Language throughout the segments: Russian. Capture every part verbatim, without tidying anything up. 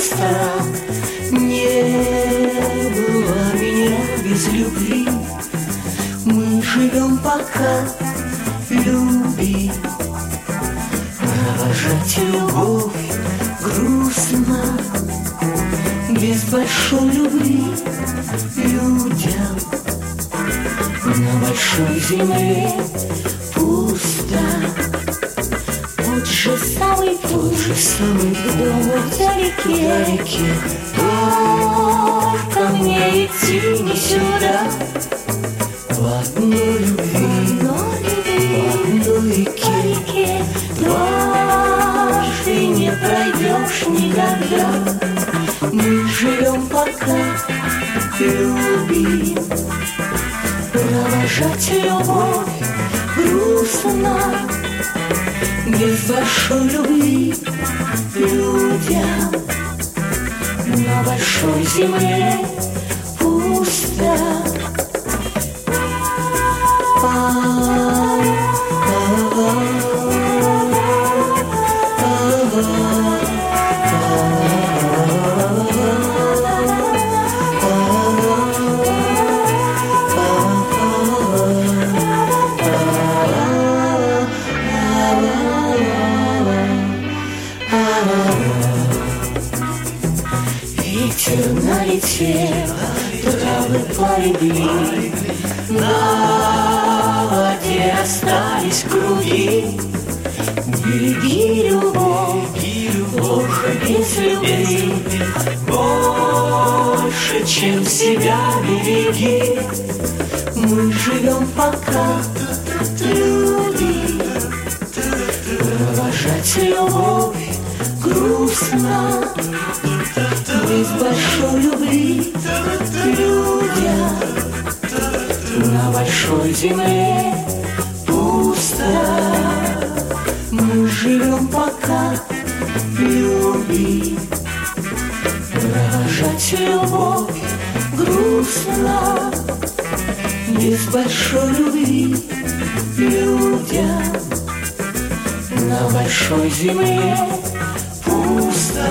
просто. Не было меня без любви. Мы живем пока, люби. Провожать любовь грустно, без большой любви людям на большой земле пусто. Тот же самый путь, тот же самый дом вдалеке, вдалеке. Только мне идти не сюда. В одной любви, в одной реке, дважды не пройдешь никогда. Мы живем пока, любим. Провожать любовь грустно, без большой любви людям на большой земле пусто. Ветер налетел, травы полегли, на воде остались круги. Береги любовь, Боже, без любви, больше, чем себя береги. Мы живем пока, люби. Провожать любовь грустно, без большой любви людям на большой земле пусто. Мы живем пока, люби. Провожать любовь грустно, без большой любви людям на большой земле пусто.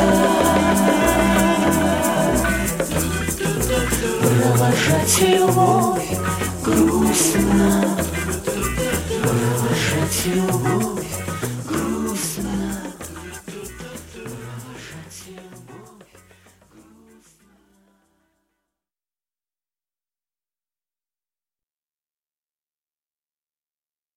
Провожать любовь грустно, провожать любовь